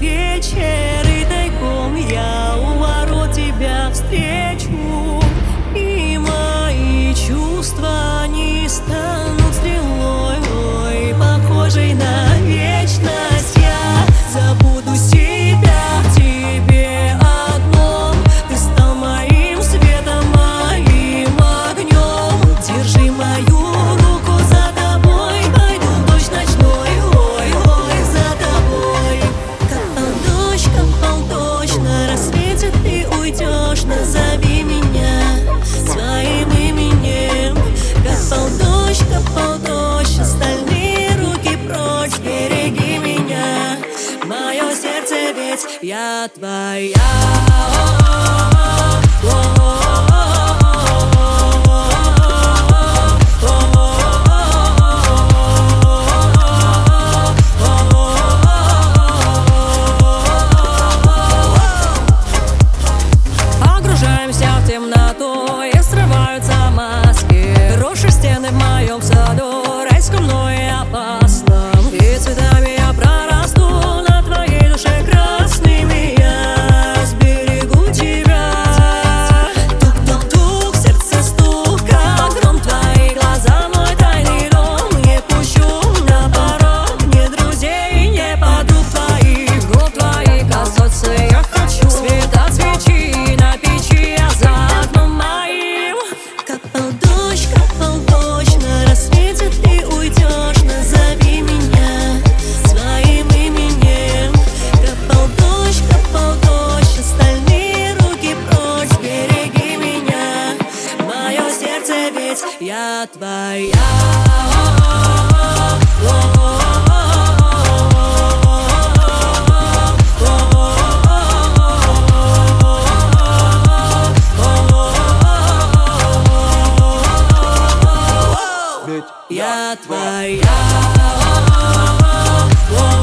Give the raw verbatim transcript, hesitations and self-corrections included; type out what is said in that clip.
вечер, и тайком я у ворот тебя встречу. И мои чувства не станут стрелой, ой, похожей на вечность. Я забуду себя в тебе одном. Ты стал моим светом, моим огнем. Держи мою руку, за тобой пойду в дождь ночной, ой, ой, за тобой. Капал дождь, капал дождь, на рассвете ты уйдешь. Назови меня своим именем. Капал дождь, капал дождь, остальные руки прочь. Береги меня, мое сердце, ведь я твоя. Погружаемся в темноту, и срываются маски. Рушишь стены в моем саду, райском, но и опасном. И цветами я прорасту на твоей душе красными. Я сберегу тебя. Тук-тук-тук, сердце стук, как гром. Твои глаза, мой тайный дом. Не пущу на порог ни друзей, ни подруг твоих. Губ твоих коснуться я хочу. Свет от свечи на печи, а за окном моим капал дождь, капал дождь, на рассвете ты уйдешь. Назови меня своим именем. Капал дождь, капал дождь, остальные руки прочь. Береги меня, мое сердце, ведь я твоя. Я твоя.